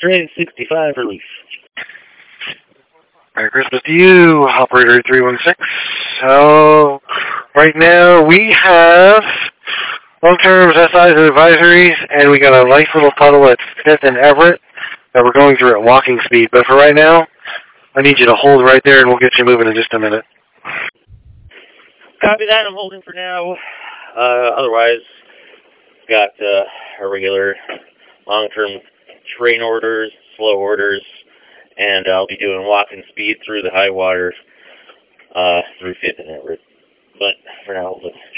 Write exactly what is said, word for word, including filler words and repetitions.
Terrain sixty-five relief. Merry Christmas to you, Operator three one six. So, right now we have long-term S Is and advisories, and we got a nice little tunnel at fifth and Everett that we're going through at walking speed. But for right now, I need you to hold right there, and we'll get you moving in just a minute. Copy that. I'm holding for now. Uh, otherwise, got uh, our regular long-term train orders, slow orders, and I'll be doing walking speed through the high water uh, through fifth and Everett. But for now,